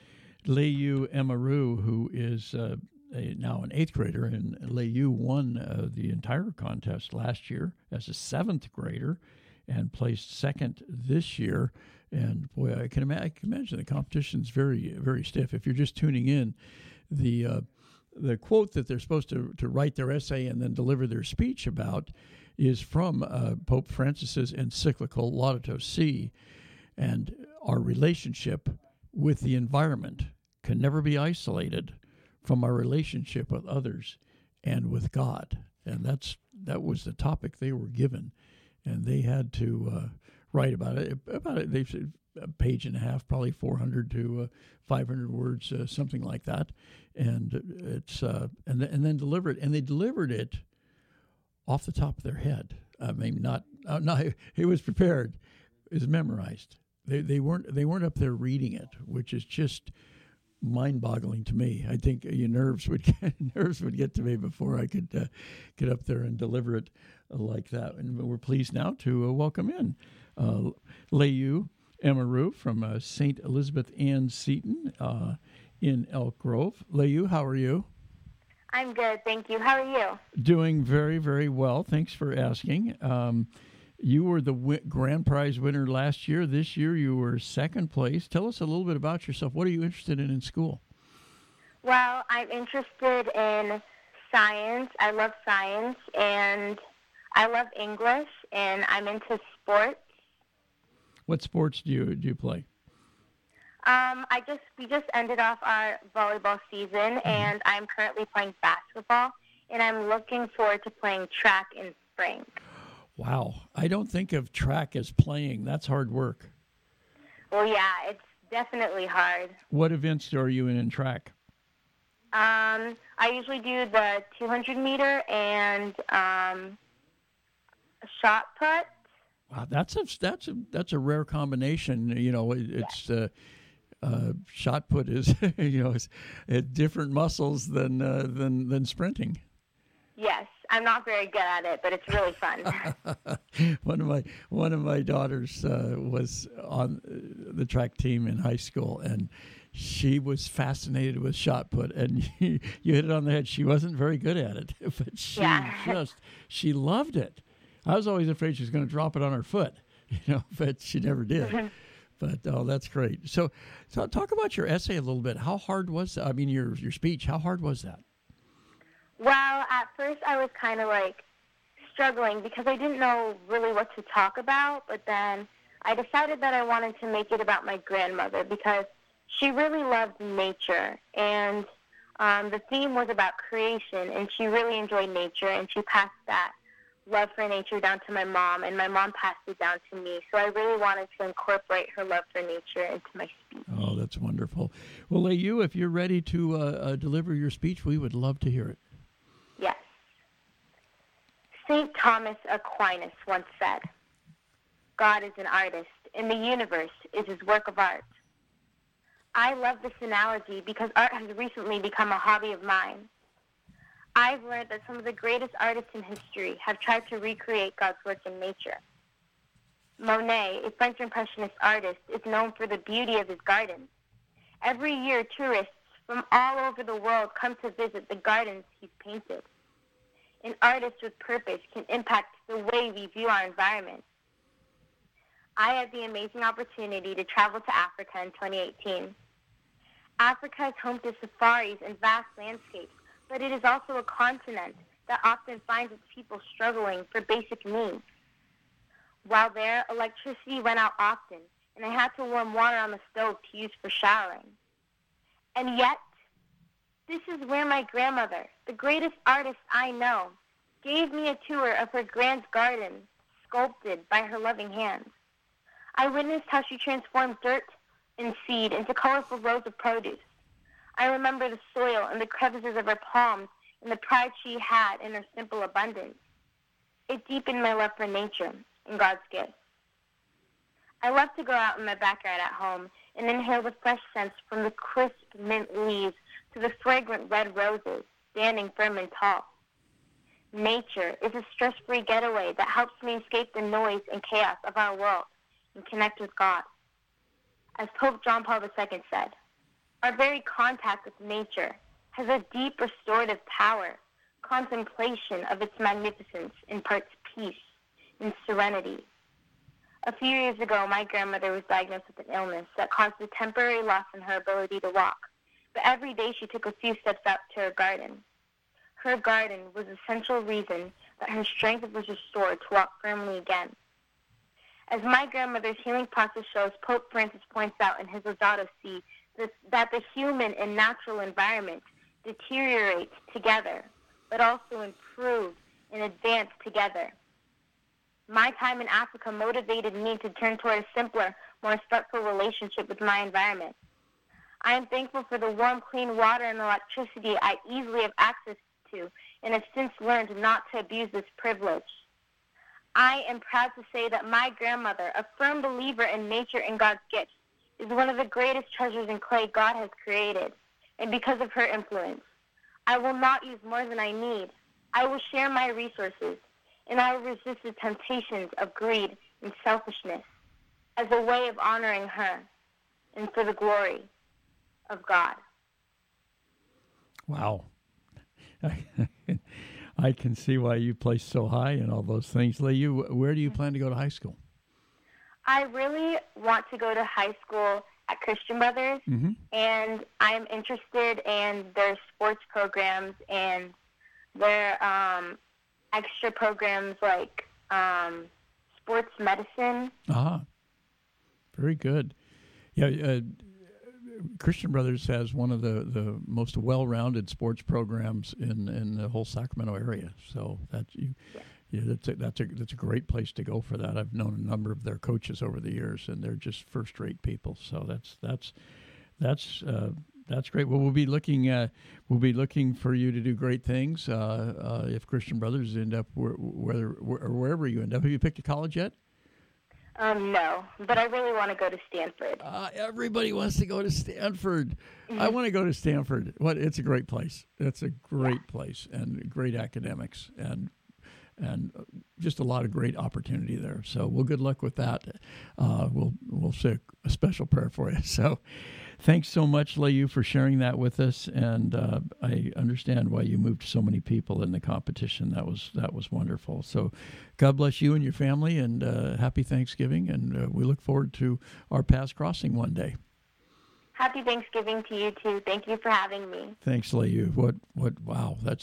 Liu Emeru, who is now an eighth grader, and Liu won the entire contest last year as a seventh grader and placed second this year. And boy, I can imagine the competition's very, very stiff. If you're just tuning in, the quote that they're supposed to write their essay and then deliver their speech about is from Pope Francis's encyclical Laudato Si, and our relationship with the environment can never be isolated from our relationship with others and with God. And that was the topic they were given, and they had to write about it. They said a page and a half, probably 400 to 500 words, something like that. And it's and then deliver it, and they delivered it off the top of their head. I mean, not he was prepared. It was memorized. They weren't up there reading it, which is just mind-boggling to me. I think your nerves would get to me before I could get up there and deliver it like that. And we're pleased now to welcome in Liu Emeru from St. Elizabeth Ann Seton in Elk Grove. Liu, how are you? I'm good, thank you. How are you? Doing very, very well. Thanks for asking. You were the grand prize winner last year. This year you were second place. Tell us a little bit about yourself. What are you interested in school? Well, I'm interested in science. I love science, and I love English, and I'm into sports. What sports do you play? We just ended off our volleyball season, and I'm currently playing basketball, and I'm looking forward to playing track in spring. Wow. I don't think of track as playing. That's hard work. Well, yeah, it's definitely hard. What events are you in track? I usually do the 200-meter and shot put. Wow, that's a rare combination. You know, it's shot put is it's different muscles than sprinting. Yes, I'm not very good at it, but it's really fun. One of my daughters was on the track team in high school, and she was fascinated with shot put, and you hit it on the head. She wasn't very good at it, but she loved it. I was always afraid she was going to drop it on her foot, but she never did. But that's great. So talk about your essay a little bit. How hard was that? I mean, your speech. How hard was that? Well, at first I was kind of like struggling because I didn't know really what to talk about, but then I decided that I wanted to make it about my grandmother because she really loved nature, and the theme was about creation, and she really enjoyed nature, and she passed that love for nature down to my mom, and my mom passed it down to me. So I really wanted to incorporate her love for nature into my speech. Oh, that's wonderful. Well, Leyu, if you're ready to deliver your speech, we would love to hear it. Yes. St. Thomas Aquinas once said, "God is an artist, and the universe is his work of art." I love this analogy because art has recently become a hobby of mine. I've learned that some of the greatest artists in history have tried to recreate God's work in nature. Monet, a French Impressionist artist, is known for the beauty of his gardens. Every year, tourists from all over the world come to visit the gardens he's painted. An artist with purpose can impact the way we view our environment. I had the amazing opportunity to travel to Africa in 2018. Africa is home to safaris and vast landscapes, but it is also a continent that often finds its people struggling for basic needs. While there, electricity went out often, and I had to warm water on the stove to use for showering. And yet, this is where my grandmother, the greatest artist I know, gave me a tour of her grand garden, sculpted by her loving hands. I witnessed how she transformed dirt and seed into colorful rows of produce. I remember the soil and the crevices of her palms and the pride she had in her simple abundance. It deepened my love for nature and God's gift. I love to go out in my backyard at home and inhale the fresh scents from the crisp mint leaves to the fragrant red roses, standing firm and tall. Nature is a stress-free getaway that helps me escape the noise and chaos of our world and connect with God. As Pope John Paul II said, our very contact with nature has a deep restorative power. Contemplation of its magnificence imparts peace and serenity. A few years ago, my grandmother was diagnosed with an illness that caused a temporary loss in her ability to walk, but every day she took a few steps out to her garden. Her garden was the central reason that her strength was restored to walk firmly again. As my grandmother's healing process shows, Pope Francis points out in his Laudato Si that the human and natural environment deteriorate together, but also improve and advance together. My time in Africa motivated me to turn toward a simpler, more respectful relationship with my environment. I am thankful for the warm, clean water and electricity I easily have access to, and have since learned not to abuse this privilege. I am proud to say that my grandmother, a firm believer in nature and God's gifts, is one of the greatest treasures in clay God has created. And because of her influence, I will not use more than I need. I will share my resources, and I will resist the temptations of greed and selfishness as a way of honoring her and for the glory of God. Wow. I can see why you place so high in all those things. Leyu, where do you plan to go to high school? I really want to go to high school at Christian Brothers, and I'm interested in their sports programs and their extra programs like sports medicine. Ah, very good. Yeah, Christian Brothers has one of the most well-rounded sports programs in the whole Sacramento area. So that's a great place to go for that. I've known a number of their coaches over the years, and they're just first-rate people. So that's great. Well, we'll be looking for you to do great things. If Christian Brothers end up wherever you end up. Have you picked a college yet? No, but I really want to go to Stanford. Everybody wants to go to Stanford. I want to go to Stanford. It's a great place. It's a great place, and great academics, and just a lot of great opportunity there. So, well, good luck with that. We'll say a special prayer for you. So, thanks so much, Leyu, for sharing that with us. And I understand why you moved so many people in the competition. That was wonderful. So, God bless you and your family, and happy Thanksgiving. And we look forward to our paths crossing one day. Happy Thanksgiving to you too. Thank you for having me. Thanks, Leyu. Wow,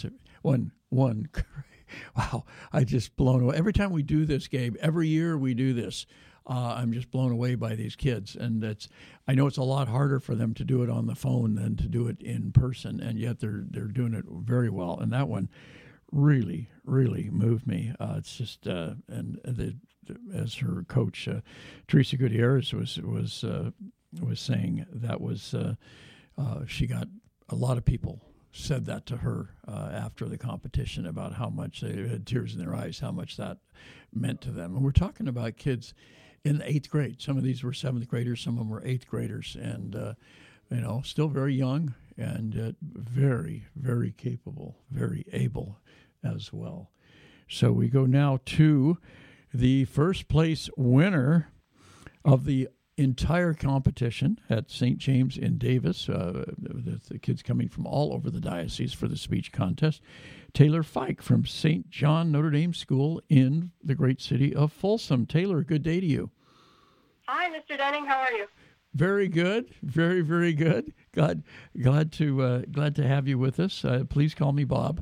one. Wow, I just blown away. Every time we do this, Gabe, every year we do this, I'm just blown away by these kids. And I know it's a lot harder for them to do it on the phone than to do it in person, and yet they're doing it very well. And that one really, really moved me. It's just as her coach Teresa Gutierrez was saying, that was she got a lot of people said that to her after the competition about how much they had tears in their eyes, how much that meant to them. And we're talking about kids in the 8th grade. Some of these were 7th graders, some of them were 8th graders, and still very young and very, very capable, very able as well. So we go now to the first place winner of the entire competition at St. James in Davis. The kids coming from all over the diocese for the speech contest. Taylor Fike from St. John Notre Dame School in the great city of Folsom. Taylor, good day to you. Hi, Mr. Dunning. How are you? Very good. Very, very good. Glad to have you with us. Please call me Bob.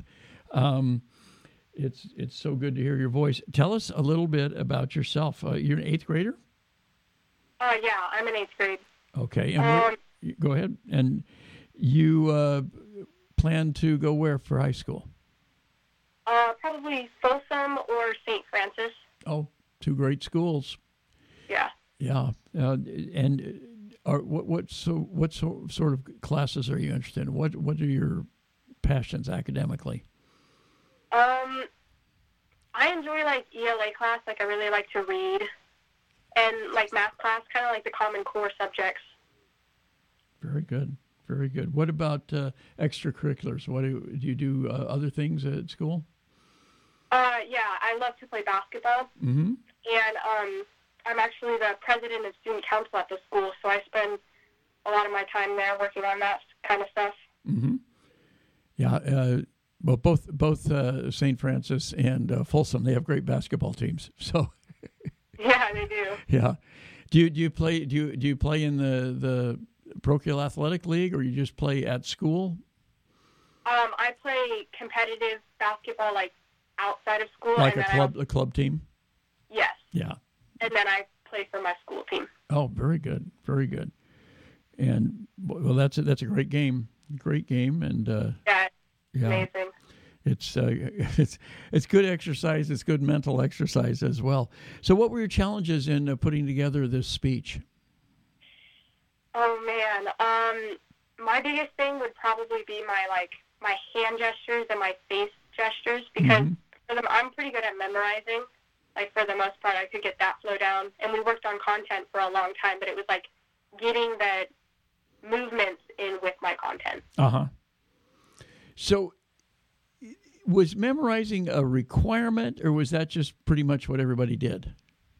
It's so good to hear your voice. Tell us a little bit about yourself. You're an 8th grader? Yeah, I'm in 8th grade. Okay. And go ahead. And you plan to go where for high school? Probably Folsom or St. Francis. Oh, 2 great schools. Yeah. Yeah. And what sort of classes are you interested in? What are your passions academically? I enjoy ELA class. I really like to read, and math class, kind of the Common Core subjects. Very good. Very good. What about extracurriculars? What do you do? Other things at school? Yeah, I love to play basketball. Mm-hmm. And I'm actually the president of student council at the school, so I spend a lot of my time there working on that kind of stuff. Mm-hmm. Yeah. Well, both St. Francis and Folsom, they have great basketball teams. So. Yeah, they do. Yeah. Do you play in the parochial athletic league, or you just play at school? I play competitive basketball outside of school. Like and a club team? Yes. Yeah. And then I play for my school team. Oh, very good. Very good. And well, that's a great game. Great game. And yeah. Yeah. Amazing. It's good exercise. It's good mental exercise as well. So what were your challenges in putting together this speech? Oh, man. My biggest thing would probably be my hand gestures and my face gestures, because for them, I'm pretty good at memorizing. For the most part, I could get that flow down. And we worked on content for a long time, but it was getting the movements in with my content. Uh-huh. So was memorizing a requirement, or was that just pretty much what everybody did?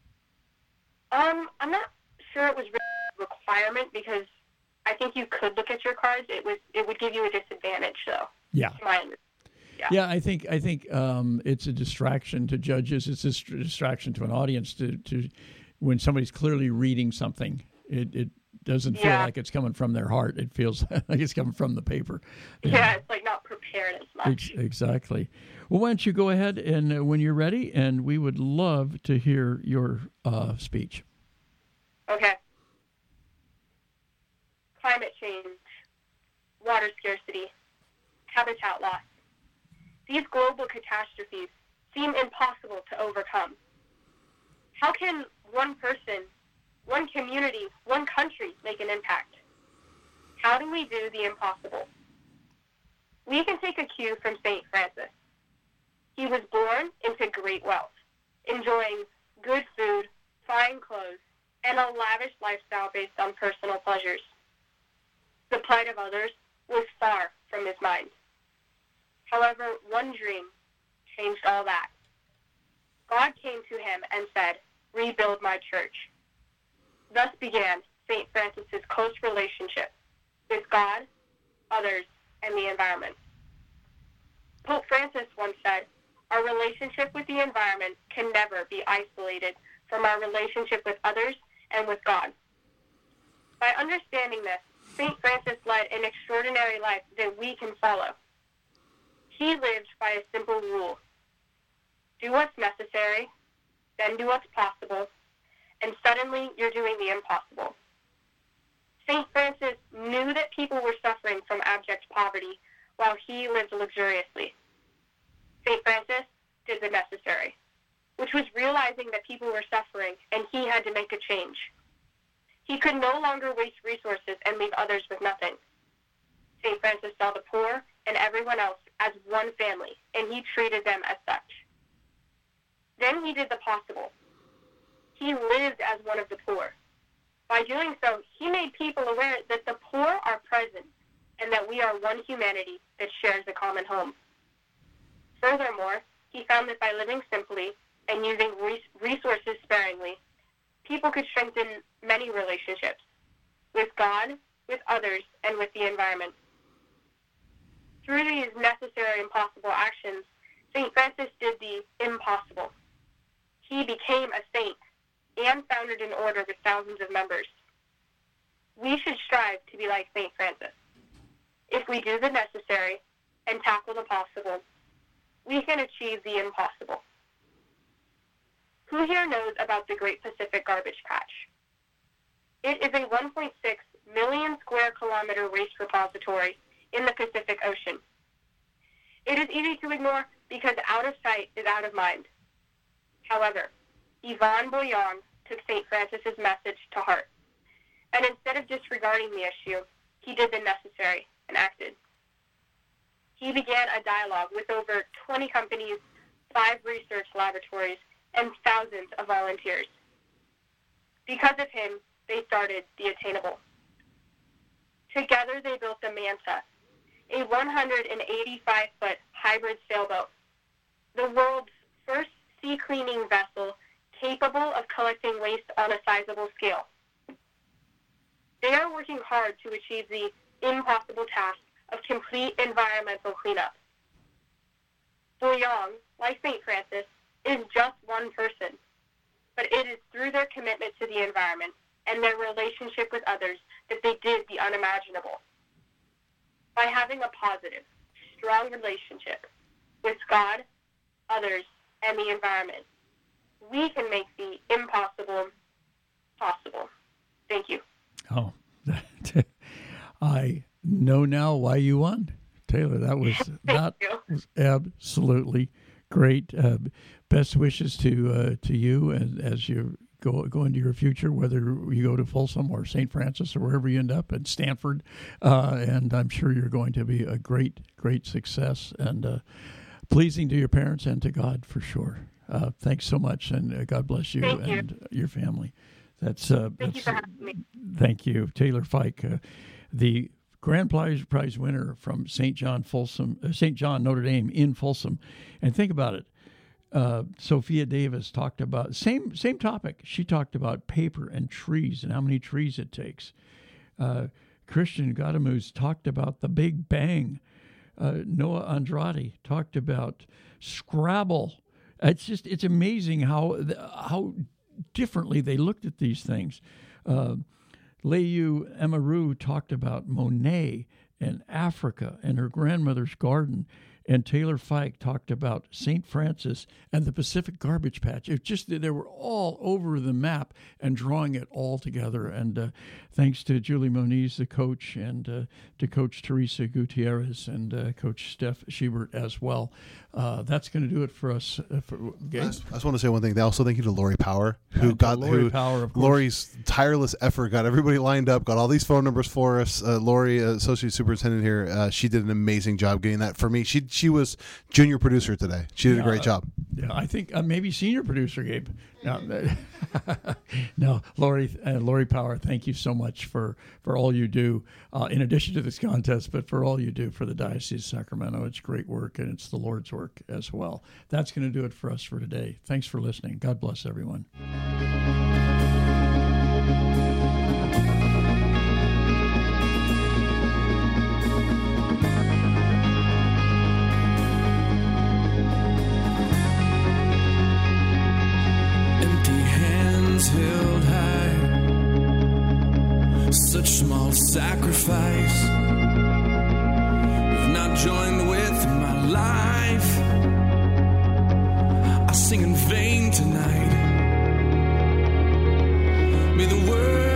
I'm not sure it was really a requirement, because I think you could look at your cards. It would give you a disadvantage, though. Yeah. Yeah, I think it's a distraction to judges. It's a distraction to an audience to when somebody's clearly reading something. It doesn't feel like it's coming from their heart. It feels like it's coming from the paper. Yeah, it's not prepared as much. Exactly. Well, why don't you go ahead and when you're ready, and we would love to hear your speech. Okay. Climate change, water scarcity, habitat loss. These global catastrophes seem impossible to overcome. How can one person, one community, one country make an impact? How do we do the impossible? We can take a cue from St. Francis. He was born into great wealth, enjoying good food, fine clothes, and a lavish lifestyle based on personal pleasures. The plight of others was far from his mind. However, one dream changed all that. God came to him and said, "Rebuild my church." Thus began St. Francis's close relationship with God, others, and the environment. Pope Francis once said, "Our relationship with the environment can never be isolated from our relationship with others and with God." By understanding this, St. Francis led an extraordinary life that we can follow. He lived by a simple rule. Do what's necessary, then do what's possible, and suddenly you're doing the impossible. St. Francis knew that people were suffering from abject poverty while he lived luxuriously. St. Francis did the necessary, which was realizing that people were suffering and he had to make a change. He could no longer waste resources and leave others with nothing. St. Francis saw the poor and everyone else as one family, and he treated them as such. Then he did the possible. He lived as one of the poor. By doing so, he made people aware that the poor are present and that we are one humanity that shares a common home. Furthermore, he found that by living simply and using resources sparingly, people could strengthen many relationships with God, with others, and with the environment. Through these necessary and possible actions, St. Francis did the impossible. He became a saint and founded an order with thousands of members. We should strive to be like St. Francis. If we do the necessary and tackle the possible, we can achieve the impossible. Who here knows about the Great Pacific Garbage Patch? It is a 1.6 million square kilometer waste repository in the Pacific Ocean. It is easy to ignore because out of sight is out of mind. However, Yvon Boyong took St. Francis's message to heart, and instead of disregarding the issue, he did the necessary and acted. He began a dialogue with over 20 companies, 5 research laboratories, and thousands of volunteers. Because of him, they started the attainable. Together, they built the Manta, a 185-foot hybrid sailboat, the world's first sea-cleaning vessel capable of collecting waste on a sizable scale. They are working hard to achieve the impossible task of complete environmental cleanup. Boyong, like St. Francis, is just one person, but it is through their commitment to the environment and their relationship with others that they did the unimaginable. By having a positive, strong relationship with God, others, and the environment, we can make the impossible possible. Thank you. Oh, I know now why you won, Taylor. That was absolutely great. Best wishes to you as you go into your future, whether you go to Folsom or St. Francis or wherever you end up, at Stanford, and I'm sure you're going to be a great success and pleasing to your parents and to God for sure. Thanks so much, and God bless you and your family. Thank you for having me. Thank you, Taylor Fike, the Grand Prize winner from St. John Notre Dame in Folsom. And think about it. Sophia Davis talked about same topic. She talked about paper and trees and how many trees it takes. Christian Gadamus talked about the Big Bang. Noah Andrade talked about Scrabble. It's amazing how differently they looked at these things. Leyu Emeru talked about Monet and Africa and her grandmother's garden. And Taylor Fike talked about St. Francis and the Pacific Garbage Patch. It just, they were all over the map and drawing it all together. And thanks to Julie Moniz, the coach, and to Coach Teresa Gutierrez and Coach Steph Schubert as well. That's going to do it for us. I just want to say one thing. Also, thank you to Lori Power, Lori's tireless effort got everybody lined up, got all these phone numbers for us. Lori, Associate Superintendent here, she did an amazing job getting that for me. She was junior producer today. She did a great job. Yeah, I think maybe senior producer, Gabe. No, Lori Power, thank you so much for all you do, in addition to this contest, but for all you do for the Diocese of Sacramento. It's great work, and it's the Lord's work as well. That's going to do it for us for today. Thanks for listening. God bless everyone. Held high, such small sacrifice, with not joined with my life. I sing in vain tonight. May the word